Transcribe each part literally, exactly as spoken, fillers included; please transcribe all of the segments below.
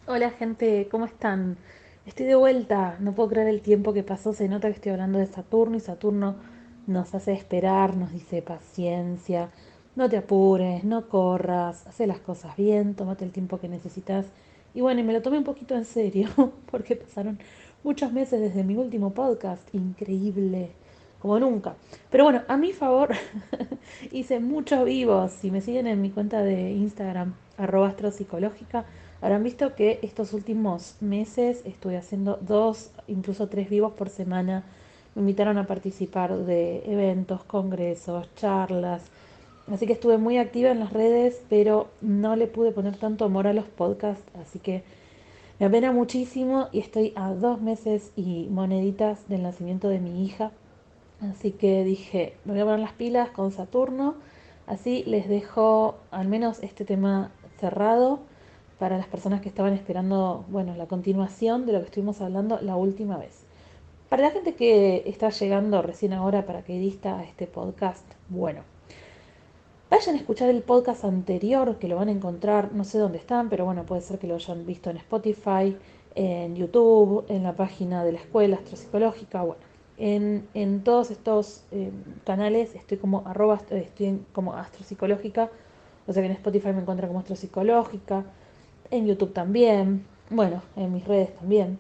Hola gente, ¿cómo están? Estoy de vuelta, no puedo creer el tiempo que pasó, se nota que estoy hablando de Saturno y Saturno nos hace esperar, nos dice paciencia, no te apures, no corras, haz las cosas bien, tómate el tiempo que necesitas. Y bueno, y me lo tomé un poquito en serio, porque pasaron muchos meses desde mi último podcast, increíble, como nunca. Pero bueno, a mi favor, hice muchos vivos, si me siguen en mi cuenta de Instagram, arroba astropsicológica, habrán visto que estos últimos meses estuve haciendo dos, incluso tres vivos por semana. Me invitaron a participar de eventos, congresos, charlas. Así que estuve muy activa en las redes, pero no le pude poner tanto amor a los podcasts. Así que me apena muchísimo y estoy a dos meses y moneditas del nacimiento de mi hija. Así que dije, me voy a poner las pilas con Saturno. Así les dejo al menos este tema cerrado para las personas que estaban esperando, bueno, la continuación de lo que estuvimos hablando la última vez. Para la gente que está llegando recién ahora paracaidista a este podcast, bueno, vayan a escuchar el podcast anterior que lo van a encontrar, no sé dónde están, pero bueno, puede ser que lo hayan visto en Spotify, en YouTube, en la página de la escuela astropsicológica, bueno. En, en todos estos eh, canales estoy como arroba, estoy en- como astropsicológica, o sea que en Spotify me encuentran como astropsicológica, en YouTube también, bueno, en mis redes también.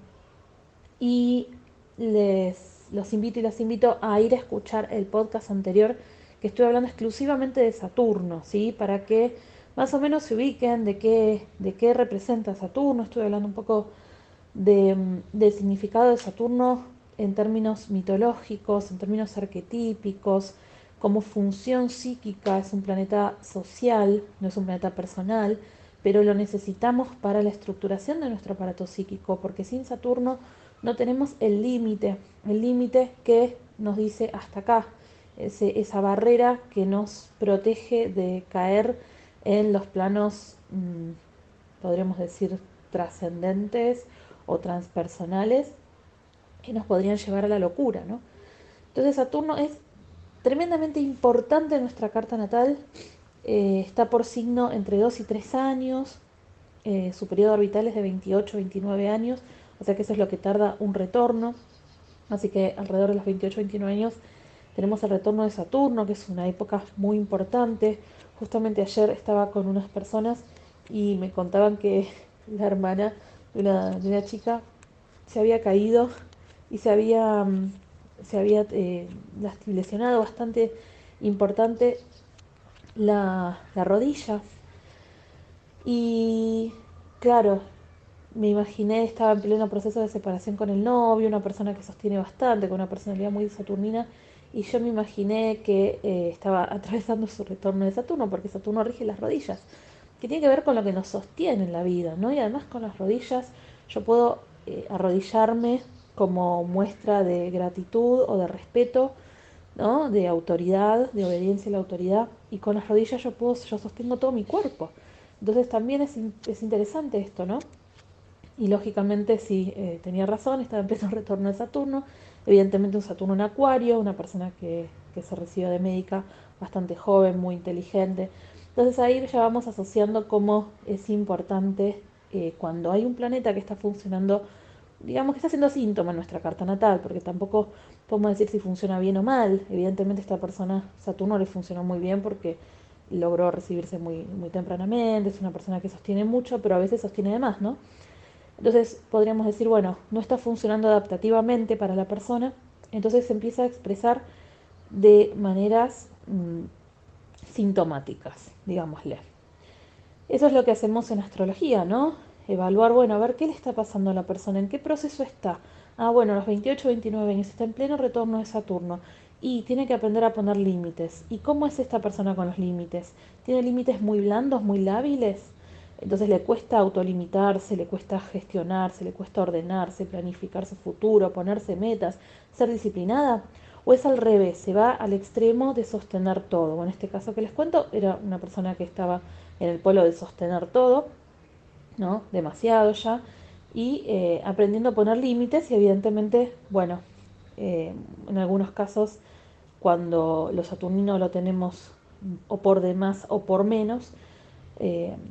Y les los invito y las invito a ir a escuchar el podcast anterior que estoy hablando exclusivamente de Saturno, ¿sí? Para que más o menos se ubiquen de qué, de qué representa Saturno. Estoy hablando un poco de, del significado de Saturno en términos mitológicos, en términos arquetípicos, como función psíquica, es un planeta social, no es un planeta personal, pero lo necesitamos para la estructuración de nuestro aparato psíquico, porque sin Saturno no tenemos el límite, el límite que nos dice hasta acá, ese, esa barrera que nos protege de caer en los planos, mmm, podríamos decir, trascendentes o transpersonales que nos podrían llevar a la locura, ¿no? Entonces Saturno es tremendamente importante en nuestra carta natal, eh, está por signo entre dos y tres años, eh, su periodo orbital es de veintiocho a veintinueve años, o sea que eso es lo que tarda un retorno, así que alrededor de los veintiocho a veintinueve años tenemos el retorno de Saturno, que es una época muy importante. Justamente ayer estaba con unas personas y me contaban que la hermana de una, de una chica se había caído y se había, mm, se había eh, lesionado bastante importante la, la rodilla. Y claro, me imaginé, estaba en pleno proceso de separación con el novio, una persona que sostiene bastante, con una personalidad muy saturnina, y yo me imaginé que eh, estaba atravesando su retorno de Saturno, porque Saturno rige las rodillas, que tiene que ver con lo que nos sostiene en la vida, ¿no? Y además con las rodillas yo puedo eh, arrodillarme como muestra de gratitud o de respeto, ¿no? De autoridad, de obediencia a la autoridad, y con las rodillas yo puedo, yo sostengo todo mi cuerpo. Entonces también es, es interesante esto, ¿no? Y lógicamente sí, eh, tenía razón, estaba en pleno retorno de Saturno, evidentemente un Saturno en Acuario, una persona que, que se recibió de médica bastante joven, muy inteligente. Entonces ahí ya vamos asociando cómo es importante eh, cuando hay un planeta que está funcionando, digamos que está haciendo síntoma en nuestra carta natal, porque tampoco podemos decir si funciona bien o mal. Evidentemente esta persona, Saturno le funcionó muy bien porque logró recibirse muy, muy tempranamente, es una persona que sostiene mucho, pero a veces sostiene de más, ¿no? Entonces podríamos decir, bueno, no está funcionando adaptativamente para la persona, entonces se empieza a expresar de maneras mmm, sintomáticas, digámosle. Eso es lo que hacemos en astrología, ¿no? Evaluar, bueno, a ver qué le está pasando a la persona, en qué proceso está. Ah, bueno, a los veintiocho, veintinueve años está en pleno retorno de Saturno y tiene que aprender a poner límites. ¿Y cómo es esta persona con los límites? ¿Tiene límites muy blandos, muy lábiles? Entonces le cuesta autolimitarse, le cuesta gestionarse, le cuesta ordenarse, planificar su futuro, ponerse metas, ser disciplinada. ¿O es al revés? Se va al extremo de sostener todo. Bueno, en este caso que les cuento era una persona que estaba en el polo de sostener todo, ¿no? Demasiado ya. Y eh, aprendiendo a poner límites y evidentemente, bueno, eh, en algunos casos cuando los saturninos lo tenemos o por demás o por menos, eh,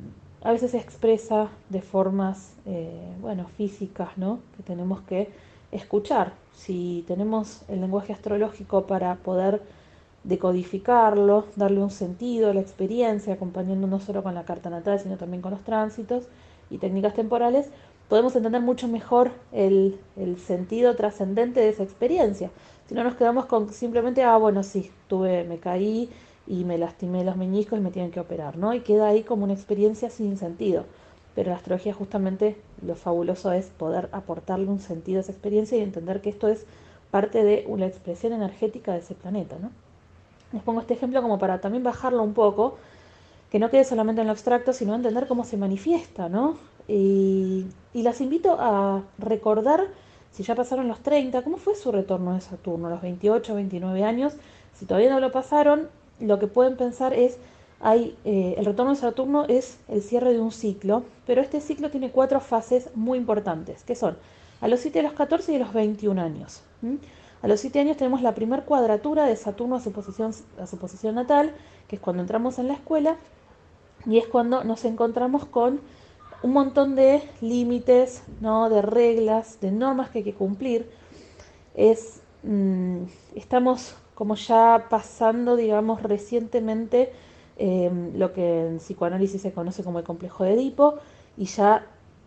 a veces se expresa de formas, eh, bueno, físicas, ¿no? Que tenemos que escuchar. Si tenemos el lenguaje astrológico para poder decodificarlo, darle un sentido a la experiencia, acompañando no solo con la carta natal, sino también con los tránsitos y técnicas temporales, podemos entender mucho mejor el, el sentido trascendente de esa experiencia. Si no nos quedamos con simplemente, ah, bueno, sí, tuve, me caí y me lastimé los meñiscos y me tienen que operar, ¿no? Y queda ahí como una experiencia sin sentido. Pero la astrología justamente lo fabuloso es poder aportarle un sentido a esa experiencia y entender que esto es parte de una expresión energética de ese planeta, ¿no? Les pongo este ejemplo como para también bajarlo un poco, que no quede solamente en lo abstracto, sino entender cómo se manifiesta, ¿no? Y, y las invito a recordar, si ya pasaron los treinta, cómo fue su retorno de Saturno, a los veintiocho, veintinueve años. Si todavía no lo pasaron, lo que pueden pensar es, hay, eh, el retorno de Saturno es el cierre de un ciclo, pero este ciclo tiene cuatro fases muy importantes, que son a los siete, a los catorce y a los veintiún años. ¿m? A los siete años tenemos la primer cuadratura de Saturno a su posición, a su posición natal, que es cuando entramos en la escuela, y es cuando nos encontramos con un montón de límites, ¿no? De reglas, de normas que hay que cumplir. Es, mmm, estamos como ya pasando, digamos, recientemente eh, lo que en psicoanálisis se conoce como el complejo de Edipo, y ya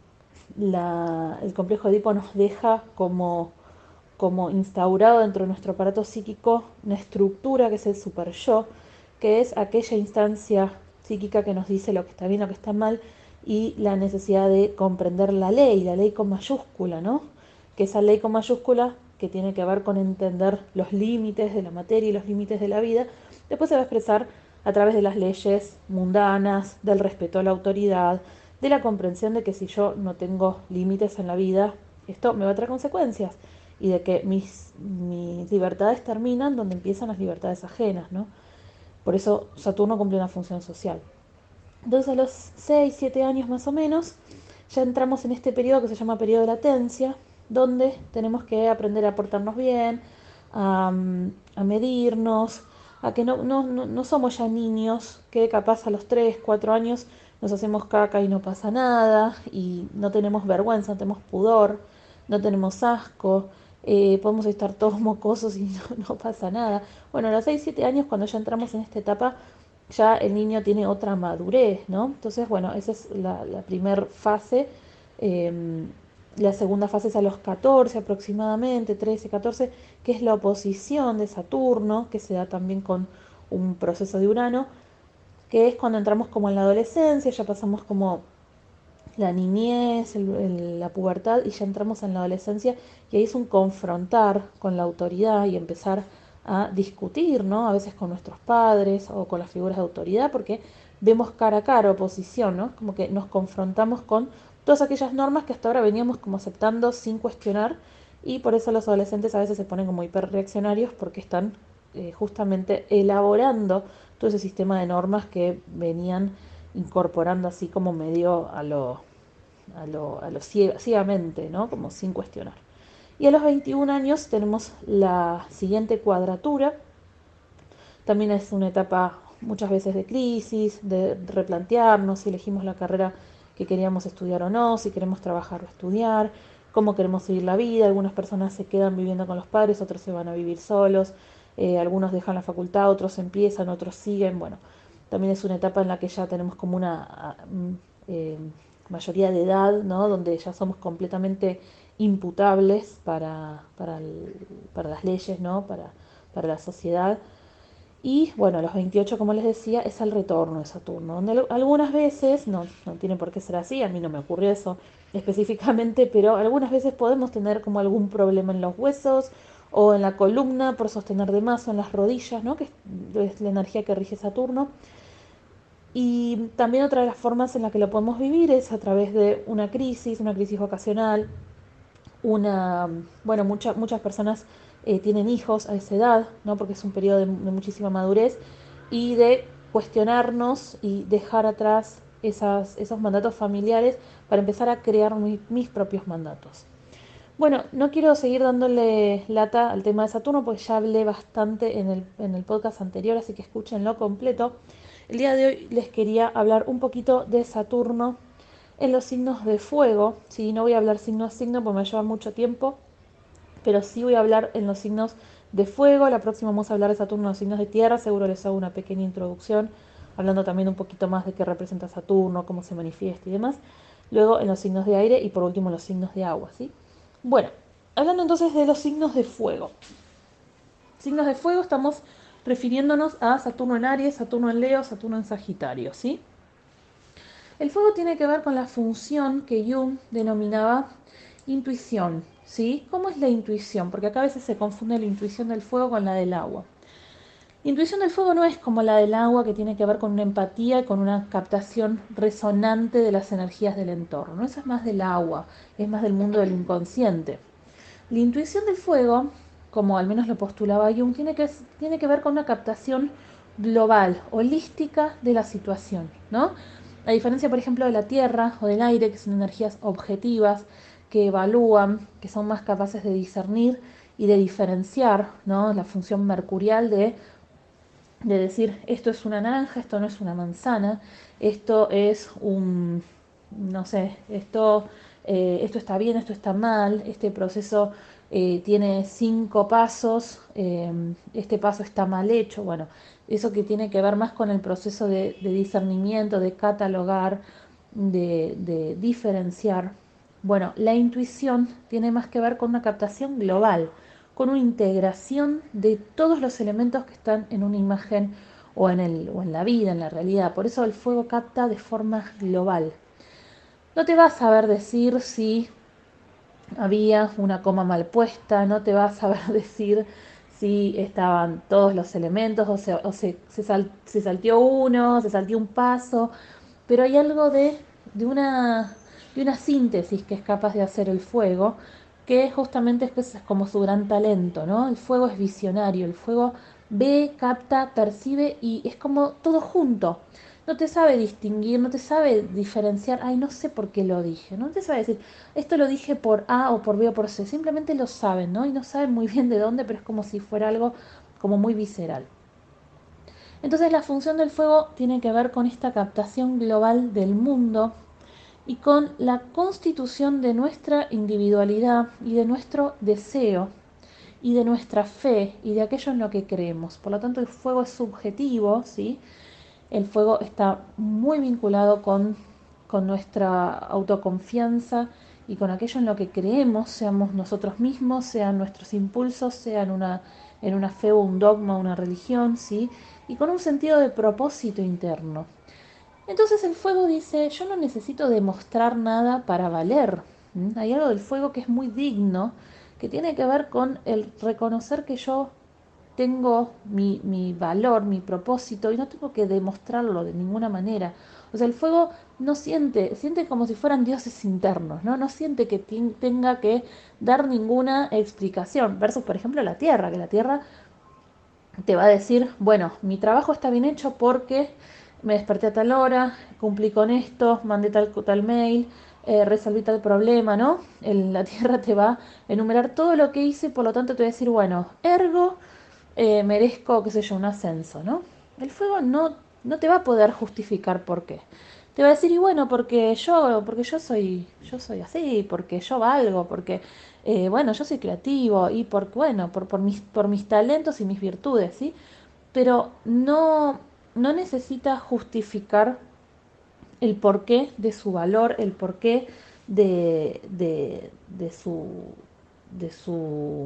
la, el complejo de Edipo nos deja como, como instaurado dentro de nuestro aparato psíquico una estructura que es el super yo, que es aquella instancia psíquica que nos dice lo que está bien, lo que está mal, y la necesidad de comprender la ley, la ley con mayúscula, ¿no? Que esa ley con mayúscula, que tiene que ver con entender los límites de la materia y los límites de la vida, después se va a expresar a través de las leyes mundanas, del respeto a la autoridad, de la comprensión de que si yo no tengo límites en la vida, esto me va a traer consecuencias, y de que mis, mis libertades terminan donde empiezan las libertades ajenas, ¿no? Por eso Saturno cumple una función social. Entonces a los seis siete años más o menos, ya entramos en este periodo que se llama periodo de latencia, donde tenemos que aprender a portarnos bien, a, a medirnos, a que no, no, no, no somos ya niños, que capaz a los tres cuatro años nos hacemos caca y no pasa nada, y no tenemos vergüenza, no tenemos pudor, no tenemos asco, eh, podemos estar todos mocosos y no, no pasa nada. Bueno, a los seis siete años, cuando ya entramos en esta etapa, ya el niño tiene otra madurez, ¿no? Entonces, bueno, esa es la, la primera fase. Eh, la segunda fase es a los catorce aproximadamente, trece, catorce, que es la oposición de Saturno, que se da también con un proceso de Urano, que es cuando entramos como en la adolescencia, ya pasamos como la niñez, el, el, la pubertad, y ya entramos en la adolescencia, y ahí es un confrontar con la autoridad y empezar a discutir, ¿no? A veces con nuestros padres o con las figuras de autoridad, porque vemos cara a cara oposición, ¿no? Como que nos confrontamos con todas aquellas normas que hasta ahora veníamos como aceptando sin cuestionar, y por eso los adolescentes a veces se ponen como hiperreaccionarios, porque están eh, justamente elaborando todo ese sistema de normas que venían incorporando así como medio a lo, a lo, a lo ciegamente, ¿no? Como sin cuestionar. Y a los veintiún años tenemos la siguiente cuadratura. También es una etapa muchas veces de crisis, de replantearnos si elegimos la carrera que queríamos estudiar o no, si queremos trabajar o estudiar, cómo queremos seguir la vida. Algunas personas se quedan viviendo con los padres, otros se van a vivir solos, eh, algunos dejan la facultad, otros empiezan, otros siguen. Bueno, también es una etapa en la que ya tenemos como una eh, mayoría de edad, ¿no? Donde ya somos completamente imputables para, para, el, para las leyes, ¿no? Para, para la sociedad. Y bueno, a los veintiocho, como les decía, es el retorno de Saturno, donde algunas veces, no, no tiene por qué ser así, a mí no me ocurrió eso específicamente, pero algunas veces podemos tener como algún problema en los huesos o en la columna por sostener de más, o en las rodillas, ¿no? Que es la energía que rige Saturno. Y también otra de las formas en la que lo podemos vivir es a través de una crisis, una crisis vocacional, una, bueno, mucha, muchas personas eh, tienen hijos a esa edad, ¿no? Porque es un periodo de, de muchísima madurez, y de cuestionarnos y dejar atrás esas, esos mandatos familiares para empezar a crear mi, mis propios mandatos. Bueno, no quiero seguir dándole lata al tema de Saturno, porque ya hablé bastante en el, en el podcast anterior, así que escúchenlo completo. El día de hoy les quería hablar un poquito de Saturno en los signos de fuego, ¿sí? No voy a hablar signo a signo porque me lleva mucho tiempo, pero sí voy a hablar en los signos de fuego. La próxima vamos a hablar de Saturno en los signos de tierra, seguro les hago una pequeña introducción, hablando también un poquito más de qué representa Saturno, cómo se manifiesta y demás. Luego en los signos de aire y por último los signos de agua, ¿sí? Bueno, hablando entonces de los signos de fuego. Signos de fuego estamos refiriéndonos a Saturno en Aries, Saturno en Leo, Saturno en Sagitario, ¿sí? El fuego tiene que ver con la función que Jung denominaba intuición, ¿sí? ¿Cómo es la intuición? Porque acá a veces se confunde la intuición del fuego con la del agua. La intuición del fuego no es como la del agua, que tiene que ver con una empatía y con una captación resonante de las energías del entorno. Eso es más del agua, es más del mundo del inconsciente. La intuición del fuego, como al menos lo postulaba Jung, tiene que, tiene que ver con una captación global, holística de la situación, ¿no? A diferencia, por ejemplo, de la tierra o del aire, que son energías objetivas, que evalúan, que son más capaces de discernir y de diferenciar, ¿no? La función mercurial de, de decir, esto es una naranja, esto no es una manzana, esto es un, no sé, esto, eh, esto está bien, esto está mal, este proceso eh, tiene cinco pasos, eh, este paso está mal hecho, bueno, eso que tiene que ver más con el proceso de, de discernimiento, de catalogar, de, de diferenciar. Bueno, la intuición tiene más que ver con una captación global, con una integración de todos los elementos que están en una imagen o en, el, o en la vida, en la realidad. Por eso el fuego capta de forma global. No te vas a saber decir si había una coma mal puesta, no te vas a saber decir si estaban todos los elementos o, se, o se, se, sal, se salteó uno, se salteó un paso, pero hay algo de, de, una, de una síntesis que es capaz de hacer el fuego, que justamente es, que es como su gran talento, ¿no? El fuego es visionario, el fuego ve, capta, percibe y es como todo junto. No te sabe distinguir, no te sabe diferenciar, ay, no sé por qué lo dije, no te sabe decir, esto lo dije por A o por B o por C, simplemente lo saben, ¿no? Y no saben muy bien de dónde, pero es como si fuera algo como muy visceral. Entonces la función del fuego tiene que ver con esta captación global del mundo y con la constitución de nuestra individualidad y de nuestro deseo y de nuestra fe y de aquello en lo que creemos. Por lo tanto, el fuego es subjetivo, ¿sí? El fuego está muy vinculado con, con nuestra autoconfianza y con aquello en lo que creemos, seamos nosotros mismos, sean nuestros impulsos, sean una, en una fe o un dogma, una religión, ¿sí? Y con un sentido de propósito interno. Entonces el fuego dice, yo no necesito demostrar nada para valer. ¿Mm? Hay algo del fuego que es muy digno, que tiene que ver con el reconocer que yo tengo mi, mi valor, mi propósito y no tengo que demostrarlo de ninguna manera. O sea, el fuego no siente, siente como si fueran dioses internos, ¿no? No siente que tenga que dar ninguna explicación. Versus, por ejemplo, la tierra, que la tierra te va a decir, bueno, mi trabajo está bien hecho porque me desperté a tal hora, cumplí con esto, mandé tal, tal mail, eh, resolví tal problema, ¿no? El, la tierra te va a enumerar todo lo que hice, por lo tanto te va a decir, bueno, ergo, eh, merezco, qué sé yo, un ascenso, ¿no? El fuego no, no te va a poder justificar por qué. Te va a decir, y bueno, porque yo, porque yo soy, yo soy así, porque yo valgo, porque eh, bueno, yo soy creativo y por, bueno, por, por mis, por mis talentos y mis virtudes, ¿sí? Pero no, no necesita justificar el porqué de su valor, el porqué de, de, de su, de su,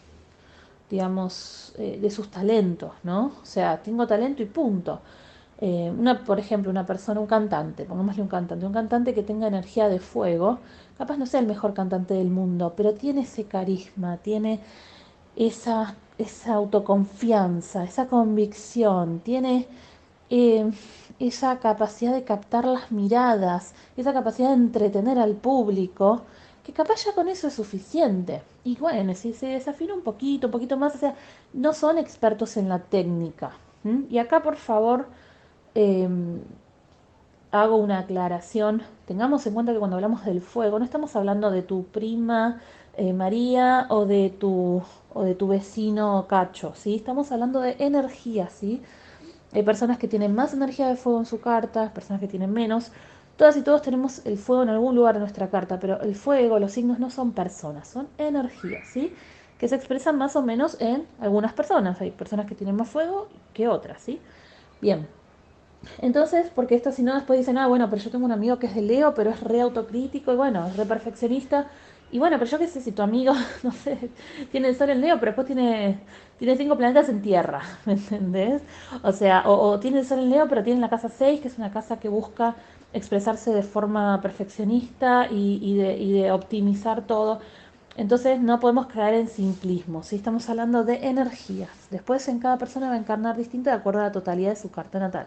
digamos, eh, de sus talentos, ¿no? O sea, tengo talento y punto. Eh, una, por ejemplo, una persona, un cantante, pongámosle un cantante, un cantante que tenga energía de fuego, capaz no sea el mejor cantante del mundo, pero tiene ese carisma, tiene esa, esa autoconfianza, esa convicción, tiene eh, esa capacidad de captar las miradas, esa capacidad de entretener al público, que capaz ya con eso es suficiente. Y bueno, si se desafina un poquito, un poquito más, o sea, no son expertos en la técnica. ¿M? Y acá, por favor, eh, hago una aclaración. Tengamos en cuenta que cuando hablamos del fuego, no estamos hablando de tu prima eh, María o de tu, o de tu vecino Cacho, ¿sí? Estamos hablando de energía, ¿sí? Hay personas que tienen más energía de fuego en su carta, personas que tienen menos. Todas y todos tenemos el fuego en algún lugar de nuestra carta, pero el fuego, los signos no son personas, son energías, ¿sí? Que se expresan más o menos en algunas personas. Hay personas que tienen más fuego que otras, ¿sí? Bien, entonces, porque esto si no después dicen, ah, bueno, pero yo tengo un amigo que es de Leo, pero es re autocrítico y bueno, es re perfeccionista. Y bueno, pero yo qué sé, si tu amigo, no sé, tiene el sol en Leo, pero después tiene, tiene cinco planetas en tierra, ¿me entendés? O sea, o, o tiene el sol en Leo, pero tiene la casa seis, que es una casa que busca expresarse de forma perfeccionista y, y de, y de optimizar todo. Entonces no podemos caer en simplismo, ¿sí? Estamos hablando de energías. Después en cada persona va a encarnar distinto de acuerdo a la totalidad de su carta natal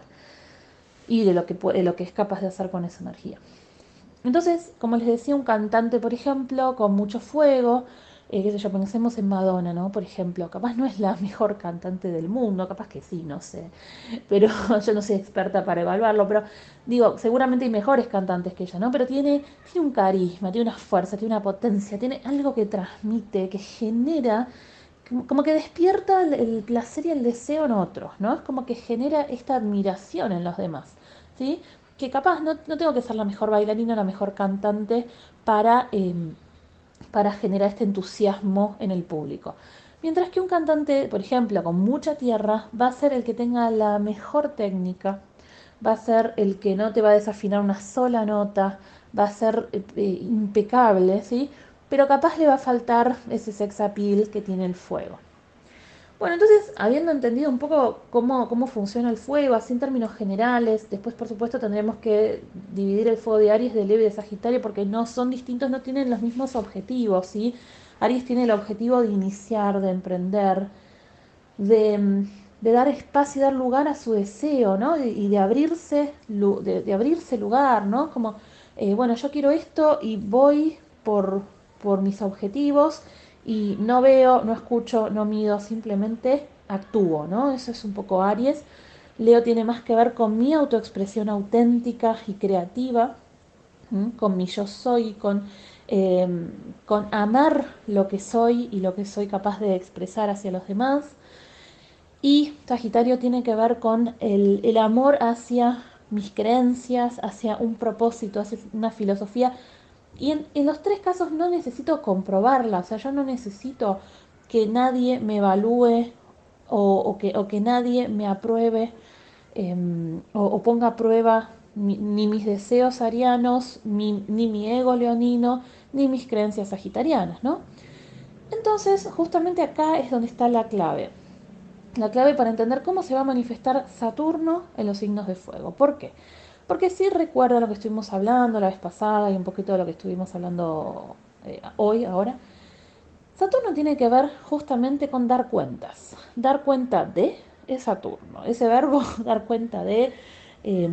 y de lo que, puede, lo que es capaz de hacer con esa energía. Entonces, como les decía, un cantante, por ejemplo, con mucho fuego, eh, qué sé yo, pensemos en Madonna, ¿no? Por ejemplo, capaz no es la mejor cantante del mundo, capaz que sí, no sé, pero yo no soy experta para evaluarlo, pero digo, seguramente hay mejores cantantes que ella, ¿no? Pero tiene, tiene un carisma, tiene una fuerza, tiene una potencia, tiene algo que transmite, que genera, como, como que despierta el, el placer y el deseo en otros, ¿no? Es como que genera esta admiración en los demás, ¿sí? Que capaz no, no tengo que ser la mejor bailarina, la mejor cantante para, eh, para generar este entusiasmo en el público. Mientras que un cantante, por ejemplo, con mucha tierra, va a ser el que tenga la mejor técnica, va a ser el que no te va a desafinar una sola nota, va a ser eh, impecable, ¿sí? Pero capaz le va a faltar ese sex appeal que tiene el fuego. Bueno, entonces, habiendo entendido un poco cómo, cómo funciona el fuego, así en términos generales, después por supuesto tendremos que dividir el fuego de Aries, de Leo y de Sagitario porque no son distintos, no tienen los mismos objetivos, ¿sí? Aries tiene el objetivo de iniciar, de emprender, de, mm, de dar espacio y dar lugar a su deseo, ¿no? Y, y de abrirse, de, de abrirse lugar, ¿no? Como, eh, bueno, yo quiero esto y voy por, por mis objetivos y no veo, no escucho, no mido, simplemente actúo, ¿no? Eso es un poco Aries. Leo tiene más que ver con mi autoexpresión auténtica y creativa, ¿m? Con mi yo soy, con, eh, con amar lo que soy y lo que soy capaz de expresar hacia los demás. Y Sagitario tiene que ver con el, el amor hacia mis creencias, hacia un propósito, hacia una filosofía. Y en, en los tres casos no necesito comprobarla, o sea, yo no necesito que nadie me evalúe o, o que, o que nadie me apruebe eh, o, o, ponga a prueba mi, ni mis deseos arianos, mi, ni mi ego leonino, ni mis creencias sagitarianas, ¿no? Entonces, justamente acá es donde está la clave la clave para entender cómo se va a manifestar Saturno en los signos de fuego. ¿Por qué? Porque si recuerda lo que estuvimos hablando la vez pasada y un poquito de lo que estuvimos hablando eh, hoy, ahora, Saturno tiene que ver justamente con dar cuentas. Dar cuenta de es Saturno. Ese verbo, dar cuenta de, eh,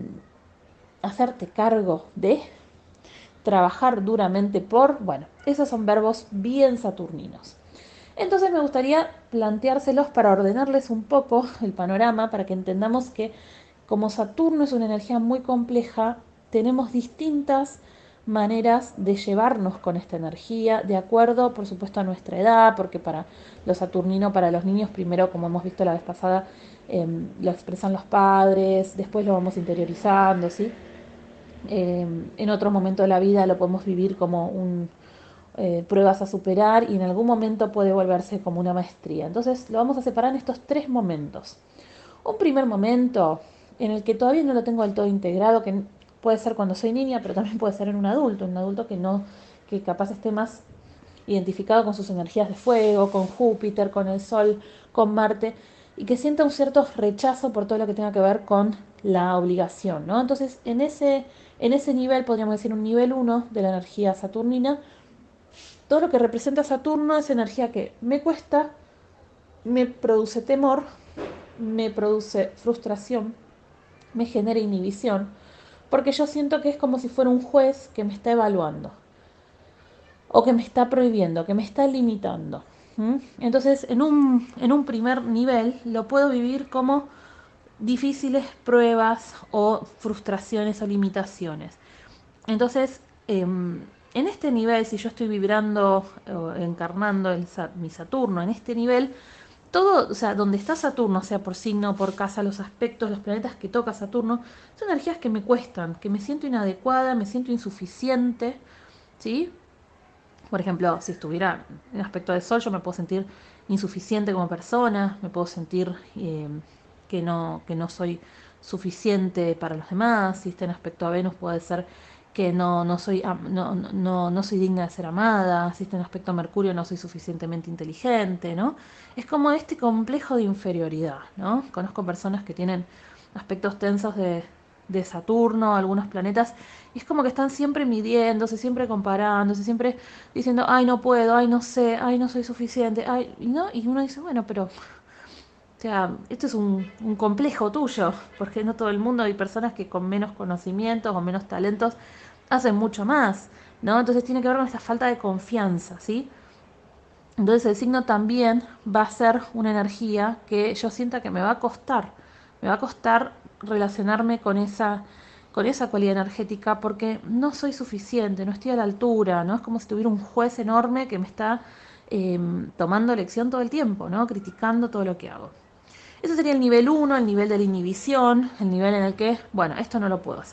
hacerte cargo de, trabajar duramente por, bueno, esos son verbos bien saturninos. Entonces me gustaría planteárselos para ordenarles un poco el panorama, para que entendamos que como Saturno es una energía muy compleja, tenemos distintas maneras de llevarnos con esta energía, de acuerdo, por supuesto, a nuestra edad, porque para lo saturnino, para los niños, primero, como hemos visto la vez pasada, eh, lo expresan los padres, después lo vamos interiorizando, ¿sí? Eh, en otro momento de la vida lo podemos vivir como un, eh, pruebas a superar y en algún momento puede volverse como una maestría. Entonces lo vamos a separar en estos tres momentos. Un primer momento en el que todavía no lo tengo del todo integrado, que puede ser cuando soy niña, pero también puede ser en un adulto, un adulto que no, que capaz esté más identificado con sus energías de fuego, con Júpiter, con el Sol, con Marte, y que sienta un cierto rechazo por todo lo que tenga que ver con la obligación, ¿no? Entonces, en ese, en ese nivel, podríamos decir un nivel uno de la energía saturnina, todo lo que representa Saturno es energía que me cuesta, me produce temor, me produce frustración, me genera inhibición, porque yo siento que es como si fuera un juez que me está evaluando o que me está prohibiendo, que me está limitando. ¿Mm? Entonces, en un, en un primer nivel lo puedo vivir como difíciles pruebas o frustraciones o limitaciones. Entonces, eh, en este nivel, si yo estoy vibrando o encarnando el, mi Saturno, en este nivel, todo, o sea, donde está Saturno, sea por signo, por casa, los aspectos, los planetas que toca Saturno, son energías que me cuestan, que me siento inadecuada, me siento insuficiente, ¿sí? Por ejemplo, si estuviera en aspecto del Sol, yo me puedo sentir insuficiente como persona, me puedo sentir eh, que, no, que no soy suficiente para los demás. Si está en aspecto a Venus, puede ser que no, no, soy, no, no, no soy digna de ser amada. Si está en aspecto a Mercurio, no soy suficientemente inteligente, ¿no? Es como este complejo de inferioridad, ¿no? Conozco personas que tienen aspectos tensos de, de Saturno, algunos planetas, y es como que están siempre midiéndose, siempre comparándose, siempre diciendo, ay, no puedo, ay, no sé, ay, no soy suficiente, ay, y no, y uno dice, bueno, pero, o sea, esto es un, un complejo tuyo, porque no todo el mundo, hay personas que con menos conocimientos o menos talentos hacen mucho más, ¿no? Entonces tiene que ver con esta falta de confianza, ¿sí? Entonces el signo también va a ser una energía que yo sienta que me va a costar, me va a costar relacionarme con esa, con esa cualidad energética porque no soy suficiente, no estoy a la altura, ¿no? Es como si tuviera un juez enorme que me está eh, tomando lección todo el tiempo, ¿no? Criticando todo lo que hago. Ese sería el nivel uno, el nivel de la inhibición, el nivel en el que, bueno, esto no lo puedo hacer.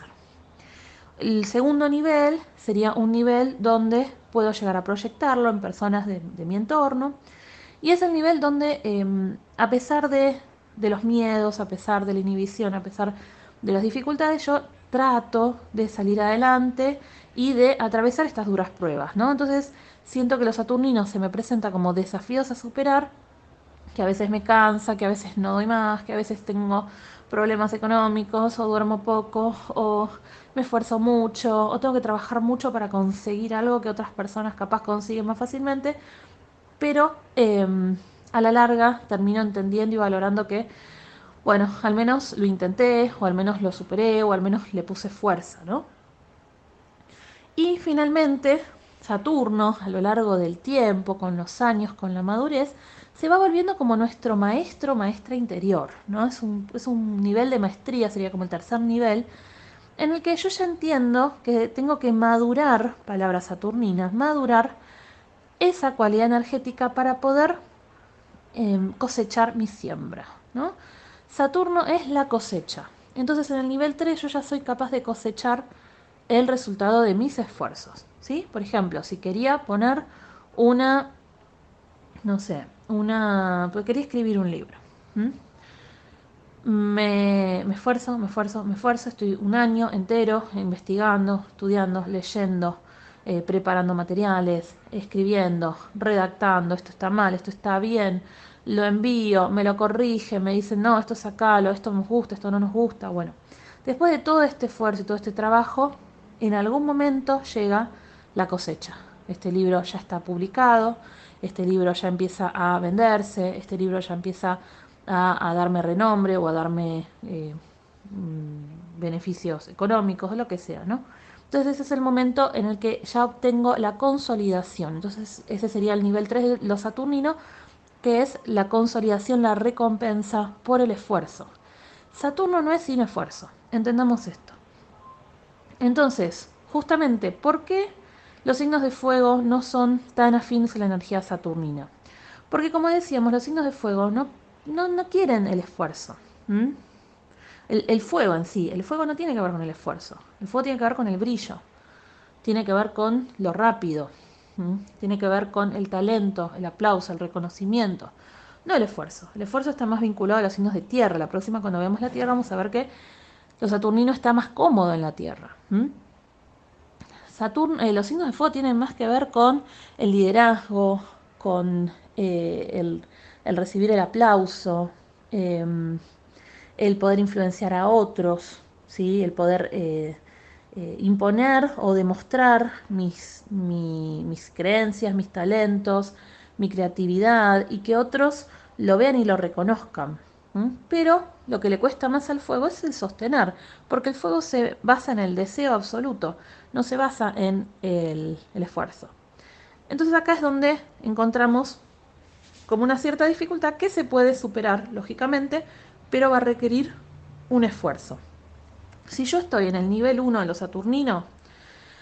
El segundo nivel sería un nivel donde puedo llegar a proyectarlo en personas de, de mi entorno. Y es el nivel donde, eh, a pesar de, de los miedos, a pesar de la inhibición, a pesar de las dificultades, yo trato de salir adelante y de atravesar estas duras pruebas, ¿no? Entonces siento que los saturninos se me presentan como desafíos a superar, que a veces me cansa, que a veces no doy más, que a veces tengo problemas económicos o duermo poco o me esfuerzo mucho o tengo que trabajar mucho para conseguir algo que otras personas capaz consiguen más fácilmente, pero eh, a la larga termino entendiendo y valorando que, bueno, al menos lo intenté o al menos lo superé o al menos le puse fuerza, ¿no? Y finalmente, Saturno, a lo largo del tiempo, con los años, con la madurez, se va volviendo como nuestro maestro, maestra interior, ¿no? Es un, es un nivel de maestría, sería como el tercer nivel, en el que yo ya entiendo que tengo que madurar, palabras saturninas, madurar esa cualidad energética para poder eh, cosechar mi siembra, ¿no? Saturno es la cosecha. Entonces en el nivel tres yo ya soy capaz de cosechar el resultado de mis esfuerzos, ¿sí? Por ejemplo, si quería poner una, no sé, una, pues quería escribir un libro. ¿m? Me, me esfuerzo, me esfuerzo, me esfuerzo, estoy un año entero investigando, estudiando, leyendo, eh, preparando materiales, escribiendo, redactando, esto está mal, esto está bien, lo envío, me lo corrige, me dicen, no, esto sacalo, esto nos gusta, esto no nos gusta. Bueno, después de todo este esfuerzo y todo este trabajo, en algún momento llega la cosecha. Este libro ya está publicado, este libro ya empieza a venderse, este libro ya empieza a, a darme renombre o a darme eh, mm, beneficios económicos, lo que sea, ¿no? Entonces ese es el momento en el que ya obtengo la consolidación. Entonces ese sería el nivel tres de los saturninos, que es la consolidación, la recompensa por el esfuerzo. Saturno no es sin esfuerzo, entendamos esto. Entonces, justamente, ¿por qué los signos de fuego no son tan afines a la energía saturnina? Porque como decíamos, los signos de fuego no, no, no quieren el esfuerzo. ¿Mm? El, el fuego en sí, el fuego no tiene que ver con el esfuerzo. El fuego tiene que ver con el brillo, tiene que ver con lo rápido, ¿Mm? Tiene que ver con el talento, el aplauso, el reconocimiento. No el esfuerzo. El esfuerzo está más vinculado a los signos de tierra. La próxima, cuando veamos la tierra, vamos a ver que los saturninos está más cómodo en la tierra. ¿Mm? Saturno, eh, los signos de fuego tienen más que ver con el liderazgo, con eh, el, el recibir el aplauso, eh, el poder influenciar a otros, ¿sí? El poder eh, eh, imponer o demostrar mis, mi, mis creencias, mis talentos, mi creatividad y que otros lo vean y lo reconozcan. ¿Mm? Pero lo que le cuesta más al fuego es el sostener, porque el fuego se basa en el deseo absoluto, no se basa en el, el esfuerzo. Entonces acá es donde encontramos como una cierta dificultad que se puede superar, lógicamente, pero va a requerir un esfuerzo. Si yo estoy en el nivel uno de los saturninos,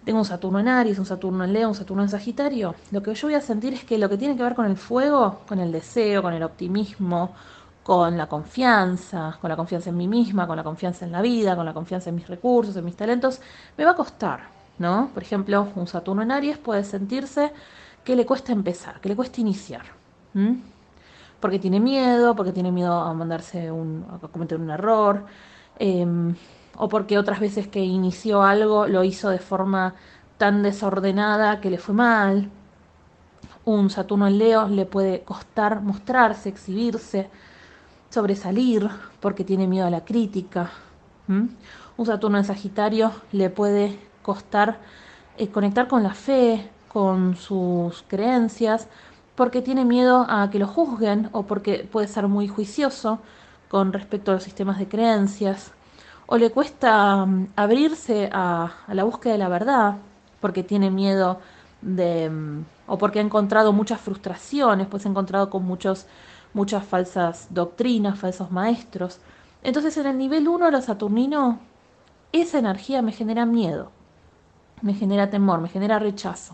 tengo un Saturno en Aries, un Saturno en Leo, un Saturno en Sagitario, lo que yo voy a sentir es que lo que tiene que ver con el fuego, con el deseo, con el optimismo, con la confianza, con la confianza en mí misma, con la confianza en la vida, con la confianza en mis recursos, en mis talentos, me va a costar, ¿no? Por ejemplo, un Saturno en Aries puede sentirse que le cuesta empezar, que le cuesta iniciar. ¿Mm? Porque tiene miedo, porque tiene miedo a mandarse un, a cometer un error, eh, o porque otras veces que inició algo lo hizo de forma tan desordenada que le fue mal. Un Saturno en Leo le puede costar mostrarse, exhibirse, sobresalir, porque tiene miedo a la crítica. ¿Mm? Un Saturno en Sagitario le puede costar eh, conectar con la fe, con sus creencias, porque tiene miedo a que lo juzguen o porque puede ser muy juicioso con respecto a los sistemas de creencias, o le cuesta um, abrirse a, a, la búsqueda de la verdad, porque tiene miedo de, um, o porque ha encontrado muchas frustraciones, pues ha encontrado con muchos, muchas falsas doctrinas, falsos maestros. Entonces en el nivel uno, lo saturnino, esa energía me genera miedo, me genera temor, me genera rechazo.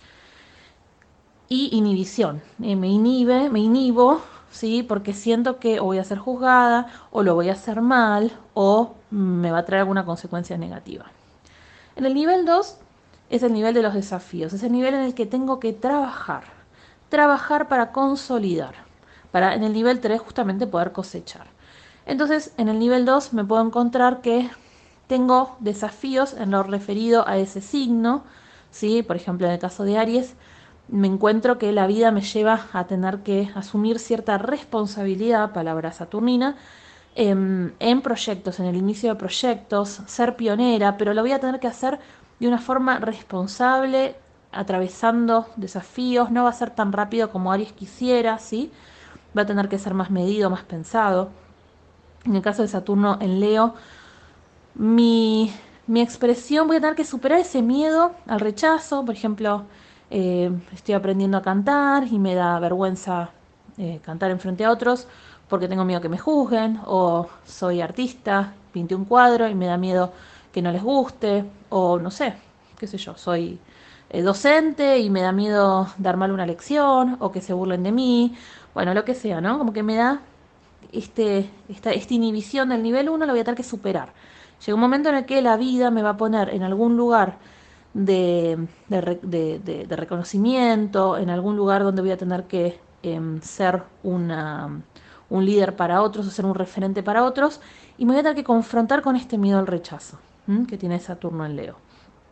Y inhibición, eh, me inhibe, me inhibo, ¿sí? Porque siento que o voy a ser juzgada, o lo voy a hacer mal, o me va a traer alguna consecuencia negativa. En el nivel dos es el nivel de los desafíos, es el nivel en el que tengo que trabajar, trabajar para consolidar, para en el nivel tres justamente poder cosechar. Entonces, en el nivel dos me puedo encontrar que tengo desafíos en lo referido a ese signo, ¿sí? Por ejemplo, en el caso de Aries, me encuentro que la vida me lleva a tener que asumir cierta responsabilidad, palabra saturnina, en, en proyectos, en el inicio de proyectos, ser pionera, pero lo voy a tener que hacer de una forma responsable, atravesando desafíos, no va a ser tan rápido como Aries quisiera, ¿sí? Va a tener que ser más medido, más pensado. En el caso de Saturno en Leo, mi, mi expresión, voy a tener que superar ese miedo al rechazo. Por ejemplo, eh, estoy aprendiendo a cantar y me da vergüenza eh, cantar enfrente a otros porque tengo miedo que me juzguen, o soy artista, pinté un cuadro y me da miedo que no les guste, o no sé, qué sé yo, soy eh, docente y me da miedo dar mal una lección o que se burlen de mí, bueno, lo que sea, ¿no? Como que me da este, esta, esta inhibición del nivel uno, la voy a tener que superar. Llega un momento en el que la vida me va a poner en algún lugar de, de, de, de, de reconocimiento, en algún lugar donde voy a tener que eh, ser una, un líder para otros o ser un referente para otros, y me voy a tener que confrontar con este miedo al rechazo, ¿m? Que tiene Saturno en Leo.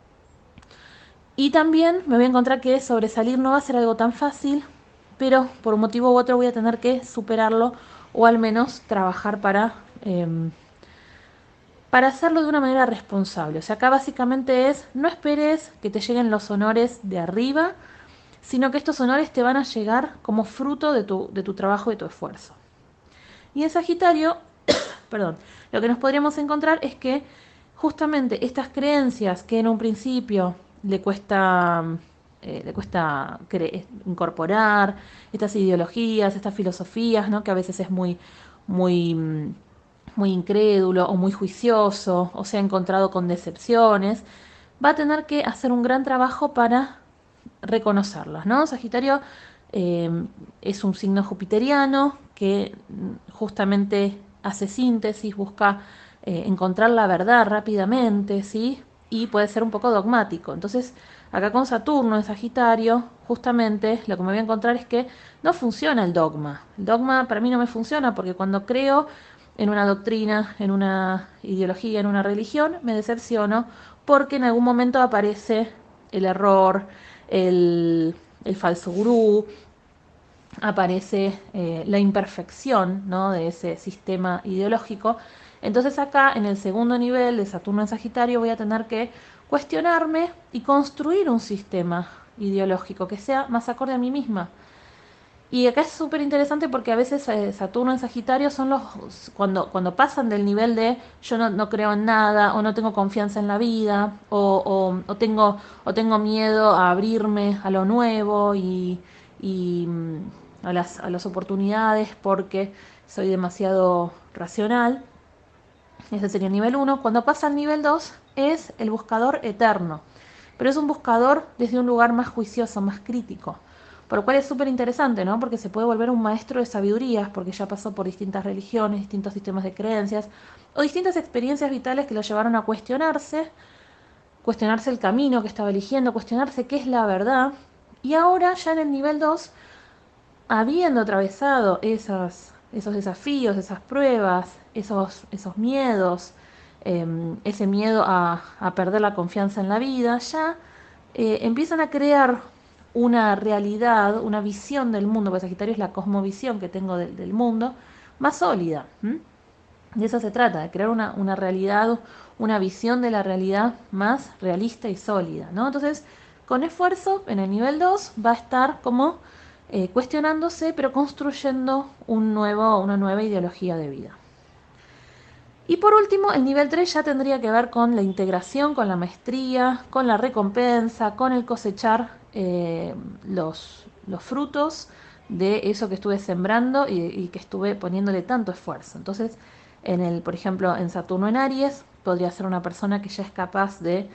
Y también me voy a encontrar que sobresalir no va a ser algo tan fácil, pero por un motivo u otro voy a tener que superarlo o al menos trabajar para, eh, para hacerlo de una manera responsable. O sea, acá básicamente es, no esperes que te lleguen los honores de arriba, sino que estos honores te van a llegar como fruto de tu, de tu trabajo y tu esfuerzo. Y en Sagitario, perdón, lo que nos podríamos encontrar es que justamente estas creencias que en un principio le cuesta, eh, le cuesta incorporar, estas ideologías, estas filosofías, ¿no? Que a veces es muy, muy, muy incrédulo o muy juicioso o se ha encontrado con decepciones, va a tener que hacer un gran trabajo para reconocerlas, ¿no? Sagitario eh, es un signo jupiteriano que justamente hace síntesis, busca eh, encontrar la verdad rápidamente, ¿sí? Y puede ser un poco dogmático. Entonces, acá con Saturno en Sagitario, justamente lo que me voy a encontrar es que no funciona el dogma. El dogma para mí no me funciona porque cuando creo en una doctrina, en una ideología, en una religión, me decepciono porque en algún momento aparece el error, el, el falso gurú, aparece eh, la imperfección, ¿no? De ese sistema ideológico. Entonces acá en el segundo nivel de Saturno en Sagitario voy a tener que cuestionarme y construir un sistema ideológico que sea más acorde a mí misma. Y acá es súper interesante porque a veces eh, Saturno en Sagitario son los cuando, cuando pasan del nivel de yo no, no creo en nada, o no tengo confianza en la vida, o, o, o tengo, o tengo miedo a abrirme a lo nuevo y, y mm, a, las, a las oportunidades porque soy demasiado racional. Ese sería el nivel uno. Cuando pasa al nivel dos es el buscador eterno, pero es un buscador desde un lugar más juicioso, más crítico. Por lo cual es súper interesante, ¿no? Porque se puede volver un maestro de sabidurías, porque ya pasó por distintas religiones, distintos sistemas de creencias, o distintas experiencias vitales que lo llevaron a cuestionarse, cuestionarse el camino que estaba eligiendo, cuestionarse qué es la verdad. Y ahora, ya en el nivel dos, habiendo atravesado esas, esos desafíos, esas pruebas, esos, esos miedos, eh, ese miedo a, a, perder la confianza en la vida, ya eh, empiezan a crear una realidad, una visión del mundo, porque Sagitario es la cosmovisión que tengo de, del mundo, más sólida. ¿Mm? De eso se trata, de crear una, una realidad, una visión de la realidad más realista y sólida, ¿no? Entonces, con esfuerzo, en el nivel dos va a estar como eh, cuestionándose, pero construyendo un nuevo, una nueva ideología de vida. Y por último, el nivel tres ya tendría que ver con la integración, con la maestría, con la recompensa, con el cosechar eh, los, los frutos de eso que estuve sembrando y, y que estuve poniéndole tanto esfuerzo. Entonces, en el, por ejemplo, en Saturno en Aries, podría ser una persona que ya es capaz de,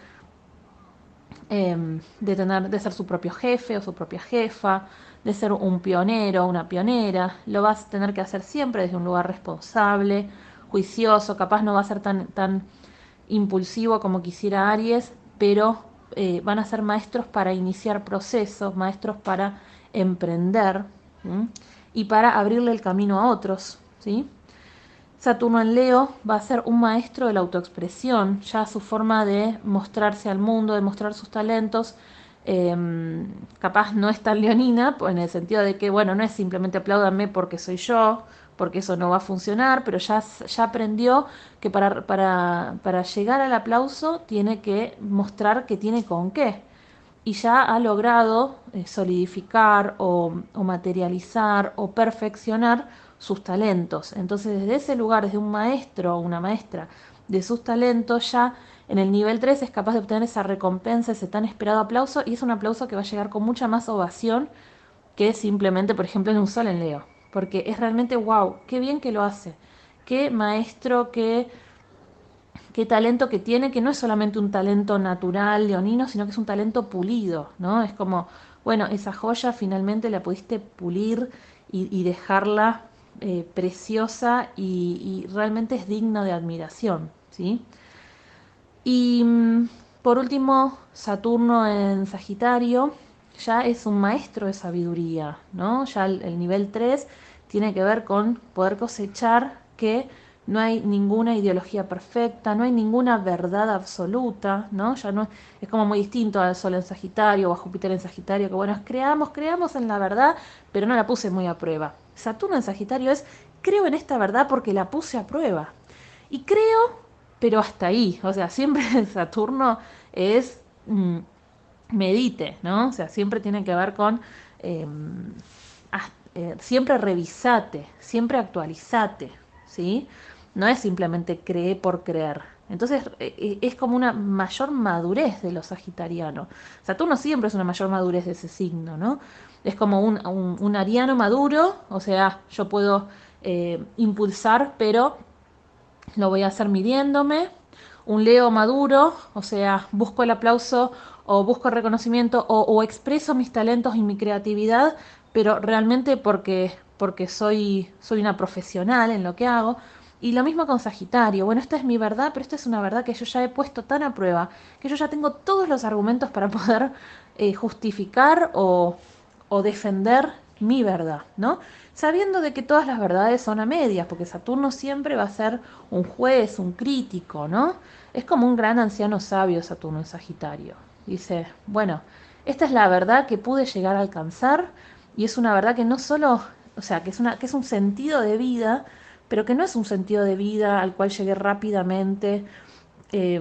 eh, de, tener, de ser su propio jefe o su propia jefa, de ser un pionero o una pionera. Lo vas a tener que hacer siempre desde un lugar responsable, juicioso, capaz no va a ser tan, tan impulsivo como quisiera Aries, pero eh, van a ser maestros para iniciar procesos, maestros para emprender, ¿sí? Y para abrirle el camino a otros, ¿sí? Saturno en Leo va a ser un maestro de la autoexpresión, ya su forma de mostrarse al mundo, de mostrar sus talentos, eh, capaz no es tan leonina, en el sentido de que, bueno, no es simplemente apláudanme porque soy yo, porque eso no va a funcionar, pero ya, ya aprendió que para, para, para llegar al aplauso tiene que mostrar que tiene con qué. Y ya ha logrado eh, solidificar o, o materializar o perfeccionar sus talentos. Entonces, desde ese lugar, desde un maestro o una maestra de sus talentos, ya en el nivel tres es capaz de obtener esa recompensa, ese tan esperado aplauso, y es un aplauso que va a llegar con mucha más ovación que simplemente, por ejemplo, en un sol en Leo. Porque es realmente wow, qué bien que lo hace. Qué maestro, qué, qué talento que tiene, que no es solamente un talento natural leonino, sino que es un talento pulido, ¿no? Es como, bueno, esa joya finalmente la pudiste pulir y, y dejarla eh, preciosa y, y realmente es digna de admiración, ¿sí? Y mm, por último, Saturno en Sagitario ya es un maestro de sabiduría, ¿no? Ya el, el nivel tres tiene que ver con poder cosechar que no hay ninguna ideología perfecta, no hay ninguna verdad absoluta, ¿no? Ya no es como muy distinto al Sol en Sagitario o a Júpiter en Sagitario, que bueno, creamos, creamos en la verdad, pero no la puse muy a prueba. Saturno en Sagitario es creo en esta verdad porque la puse a prueba. Y creo, pero hasta ahí. O sea, siempre el Saturno es mm, medite, ¿no? O sea, siempre tiene que ver con eh, ah, eh, siempre revisate, siempre actualizate, ¿sí? No es simplemente cree por creer. Entonces eh, eh, es como una mayor madurez de los sagitarianos. Saturno siempre es una mayor madurez de ese signo, ¿no? Es como un, un, un ariano maduro, o sea, yo puedo eh, impulsar, pero lo voy a hacer midiéndome. Un Leo maduro, o sea, busco el aplauso o busco el reconocimiento o, o expreso mis talentos y mi creatividad, pero realmente porque, porque soy, soy una profesional en lo que hago. Y lo mismo con Sagitario. Bueno, esta es mi verdad, pero esta es una verdad que yo ya he puesto tan a prueba, que yo ya tengo todos los argumentos para poder eh, justificar o, o defender mi verdad, ¿no? Sabiendo de que todas las verdades son a medias, porque Saturno siempre va a ser un juez, un crítico, ¿no? Es como un gran anciano sabio Saturno en Sagitario. Dice, bueno, esta es la verdad que pude llegar a alcanzar y es una verdad que no solo, o sea, que es, una, que es un sentido de vida, pero que no es un sentido de vida al cual llegué rápidamente eh,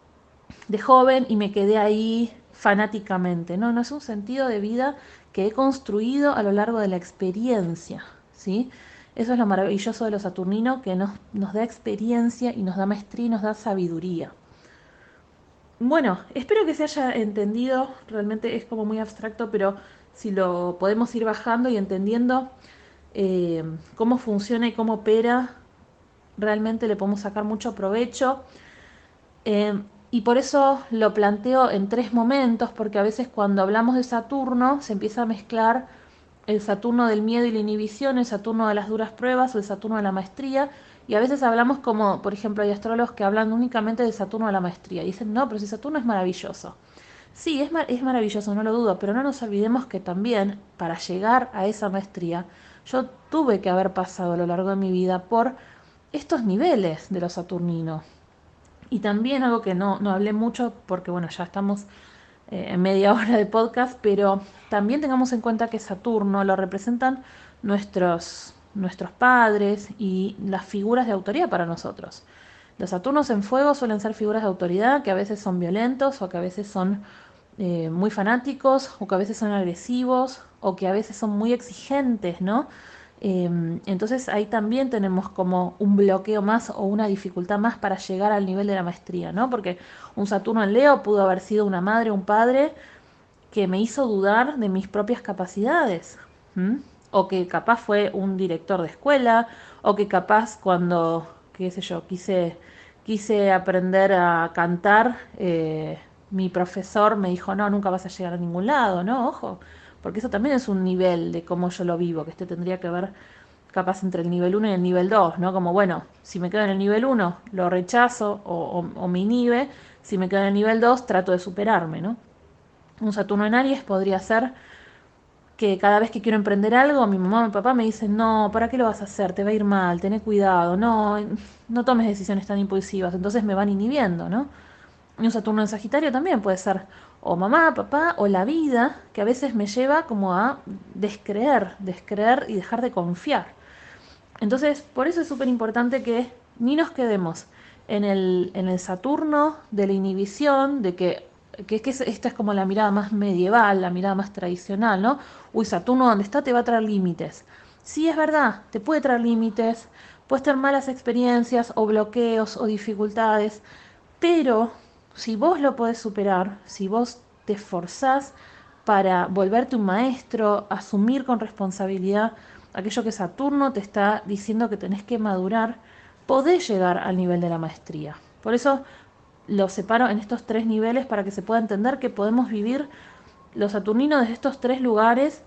de joven y me quedé ahí fanáticamente. No, no es un sentido de vida que he construido a lo largo de la experiencia, ¿sí? Eso es lo maravilloso de los saturninos, que nos, nos da experiencia y nos da maestría y nos da sabiduría. Bueno, espero que se haya entendido, realmente es como muy abstracto, pero si lo podemos ir bajando y entendiendo eh, cómo funciona y cómo opera, realmente le podemos sacar mucho provecho. Eh, Y por eso lo planteo en tres momentos, porque a veces cuando hablamos de Saturno se empieza a mezclar el Saturno del miedo y la inhibición, el Saturno de las duras pruebas o el Saturno de la maestría. Y a veces hablamos como, por ejemplo, hay astrólogos que hablan únicamente del Saturno de la maestría. Y dicen, no, pero si Saturno es maravilloso. Sí, es, mar es maravilloso, no lo dudo, pero no nos olvidemos que también para llegar a esa maestría, yo tuve que haber pasado a lo largo de mi vida por estos niveles de lo saturnino. Y también algo que no, no hablé mucho, porque bueno, ya estamos eh, en media hora de podcast, pero también tengamos en cuenta que Saturno lo representan nuestros, nuestros padres y las figuras de autoridad para nosotros. Los Saturnos en fuego suelen ser figuras de autoridad que a veces son violentos o que a veces son eh, muy fanáticos o que a veces son agresivos o que a veces son muy exigentes, ¿no? Eh, entonces ahí también tenemos como un bloqueo más o una dificultad más para llegar al nivel de la maestría, ¿no? Porque un Saturno en Leo pudo haber sido una madre o un padre que me hizo dudar de mis propias capacidades. ¿Mm? O que capaz fue un director de escuela, o que capaz cuando, qué sé yo, quise, quise aprender a cantar, eh, mi profesor me dijo, no, nunca vas a llegar a ningún lado, ¿no? Ojo, porque eso también es un nivel de cómo yo lo vivo, que este tendría que ver capaz entre el nivel uno y el nivel dos, ¿no? Como, bueno, si me quedo en el nivel uno, lo rechazo o, o, o me inhibe, si me quedo en el nivel dos, trato de superarme, ¿no? Un Saturno en Aries podría ser que cada vez que quiero emprender algo, mi mamá o mi papá me dicen, no, ¿para qué lo vas a hacer? Te va a ir mal, ten cuidado, no, no tomes decisiones tan impulsivas, entonces me van inhibiendo, ¿no? Y un Saturno en Sagitario también puede ser o mamá, papá, o la vida, que a veces me lleva como a descreer, descreer y dejar de confiar. Entonces, por eso es súper importante que ni nos quedemos en el, en el Saturno de la inhibición, de que, que, que esta es como la mirada más medieval, la mirada más tradicional, ¿no? Uy, Saturno donde está te va a traer límites. Sí, es verdad, te puede traer límites, puedes tener malas experiencias o bloqueos o dificultades, pero si vos lo podés superar, si vos te esforzás para volverte un maestro, asumir con responsabilidad aquello que Saturno te está diciendo que tenés que madurar, podés llegar al nivel de la maestría. Por eso lo separo en estos tres niveles para que se pueda entender que podemos vivir los saturninos desde estos tres lugares,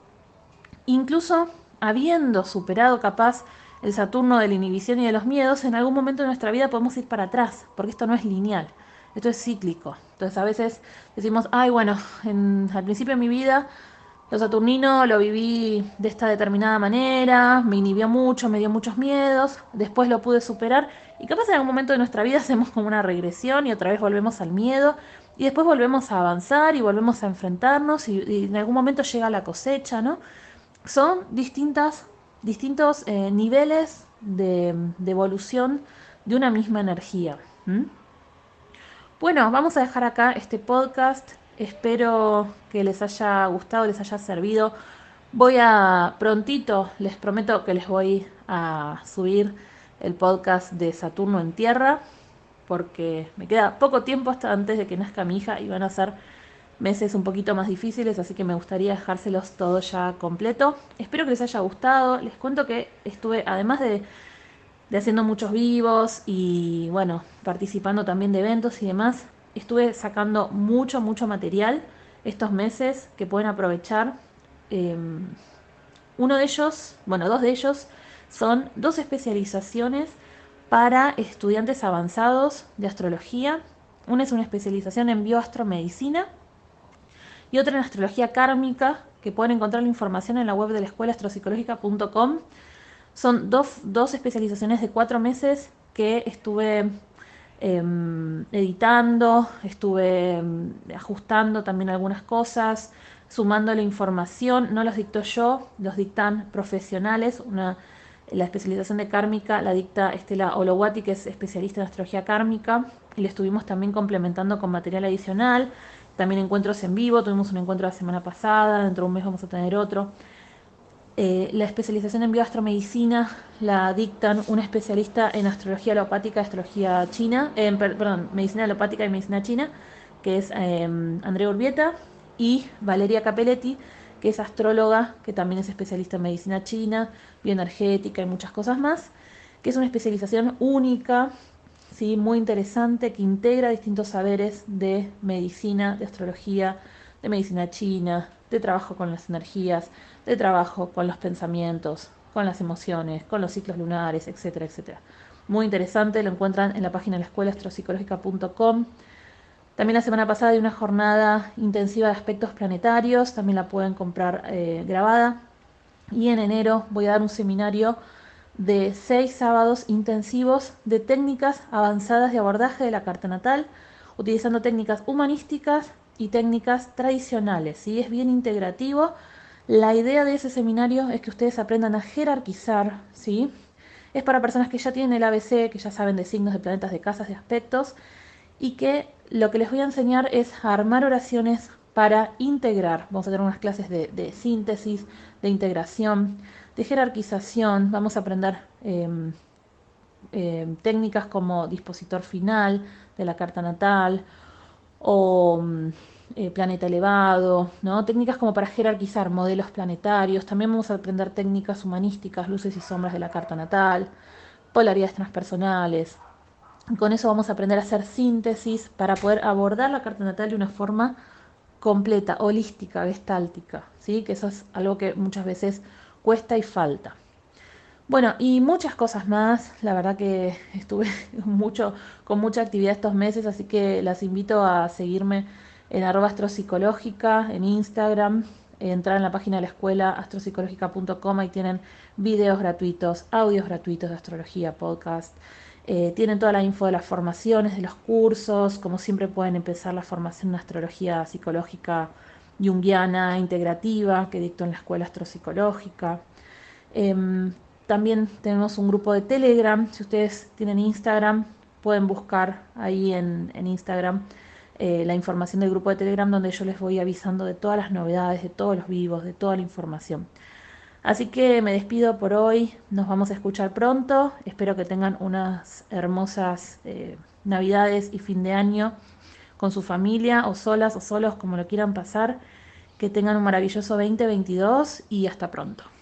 incluso habiendo superado capaz el Saturno de la inhibición y de los miedos, en algún momento de nuestra vida podemos ir para atrás, porque esto no es lineal, esto es cíclico. Entonces a veces decimos, ay, bueno, en, al principio de mi vida lo saturnino lo viví de esta determinada manera, me inhibió mucho, me dio muchos miedos, después lo pude superar y capaz en algún momento de nuestra vida hacemos como una regresión y otra vez volvemos al miedo y después volvemos a avanzar y volvemos a enfrentarnos y, y en algún momento llega la cosecha, ¿no? Son distintas, distintos eh, niveles de, de, evolución de una misma energía. ¿Mm? Bueno, vamos a dejar acá este podcast. Espero que les haya gustado, les haya servido. Voy a prontito, les prometo que les voy a subir el podcast de Saturno en Tierra, porque me queda poco tiempo hasta antes de que nazca mi hija y van a ser meses un poquito más difíciles, así que me gustaría dejárselos todo ya completo. Espero que les haya gustado. Les cuento que estuve, además de, de haciendo muchos vivos y bueno, participando también de eventos y demás, estuve sacando mucho, mucho material estos meses que pueden aprovechar. Eh, uno de ellos, bueno, dos de ellos son dos especializaciones para estudiantes avanzados de astrología. Una es una especialización en bioastromedicina y otra en astrología kármica, que pueden encontrar la información en la web de la escuela astropsicológica punto com. Son dos, dos especializaciones de cuatro meses que estuve eh, editando, estuve eh, ajustando también algunas cosas, sumando la información. No los dicto yo, los dictan profesionales. Una, la especialización de kármica la dicta Estela Olowati, que es especialista en astrología kármica, y le estuvimos también complementando con material adicional. También encuentros en vivo, tuvimos un encuentro la semana pasada, dentro de un mes vamos a tener otro. Eh, la especialización en bioastromedicina la dictan un especialista en astrología alopática y astrología china, eh, per, perdón, medicina alopática y medicina china, que es eh, Andrea Urbieta, y Valeria Capelletti, que es astróloga, que también es especialista en medicina china, bioenergética y muchas cosas más, que es una especialización única ¿sí? Muy interesante, que integra distintos saberes de medicina, de astrología, de medicina china, de trabajo con las energías, de trabajo con los pensamientos, con las emociones, con los ciclos lunares, etcétera, etcétera. Muy interesante, lo encuentran en la página de la escuela astropsicológica punto com. También la semana pasada hay una jornada intensiva de aspectos planetarios, también la pueden comprar eh, grabada. Y en enero voy a dar un seminario de seis sábados intensivos de técnicas avanzadas de abordaje de la carta natal, utilizando técnicas humanísticas y técnicas tradicionales. ¿Sí? Es bien integrativo. La idea de ese seminario es que ustedes aprendan a jerarquizar, ¿sí? Es para personas que ya tienen el A B C, que ya saben de signos, de planetas, de casas, de aspectos, y que lo que les voy a enseñar es a armar oraciones para integrar. Vamos a tener unas clases de, de síntesis, de integración, de jerarquización. Vamos a aprender eh, eh, técnicas como dispositor final de la carta natal o mm, eh, planeta elevado, ¿no? Técnicas como para jerarquizar modelos planetarios. También vamos a aprender técnicas humanísticas, luces y sombras de la carta natal, polaridades transpersonales. Con eso vamos a aprender a hacer síntesis para poder abordar la carta natal de una forma completa, holística, gestáltica, ¿sí? Que eso es algo que muchas veces cuesta y falta. Bueno, y muchas cosas más. La verdad que estuve mucho, con mucha actividad estos meses, así que las invito a seguirme en arroba astropsicológica, en Instagram, entrar en la página de la escuela astropsicológica punto com, ahí tienen videos gratuitos, audios gratuitos de astrología, podcast. Eh, tienen toda la info de las formaciones, de los cursos, como siempre pueden empezar la formación en astrología psicológica junguiana integrativa que dicto en la escuela astropsicológica. Em, también tenemos un grupo de Telegram. Si ustedes tienen Instagram, pueden buscar ahí en, en Instagram eh, la información del grupo de Telegram, donde yo les voy avisando de todas las novedades, de todos los vivos, de toda la información. Así que me despido por hoy. Nos vamos a escuchar pronto. Espero que tengan unas hermosas eh, Navidades y fin de año con su familia o solas o solos, como lo quieran pasar. Que tengan un maravilloso veinte veintidós y hasta pronto.